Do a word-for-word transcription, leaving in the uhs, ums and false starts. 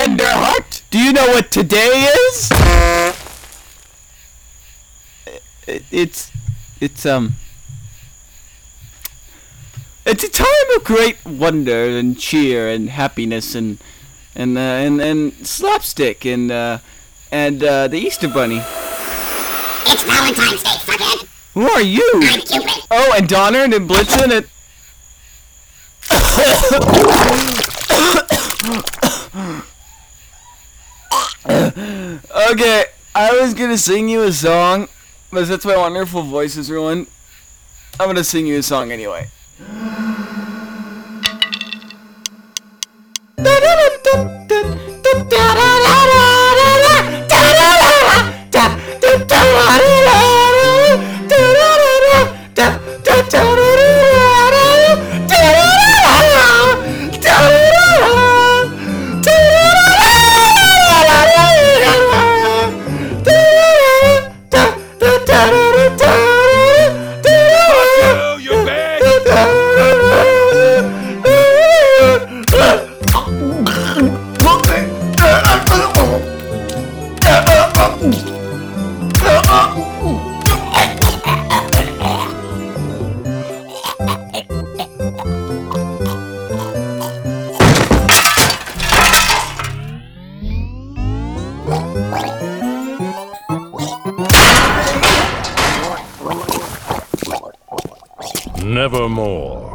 tender heart. Do you know what today is? It, it's, it's, um... It's a time of great wonder and cheer and happiness and and uh, and and slapstick and uh, and uh, the Easter Bunny. It's Valentine's Day, fuckhead. Who are you? I'm Cupid. Oh, and Donner and Blitzen and. Okay, I was gonna sing you a song, but since my wonderful voice is ruined, I'm gonna sing you a song anyway. Nevermore.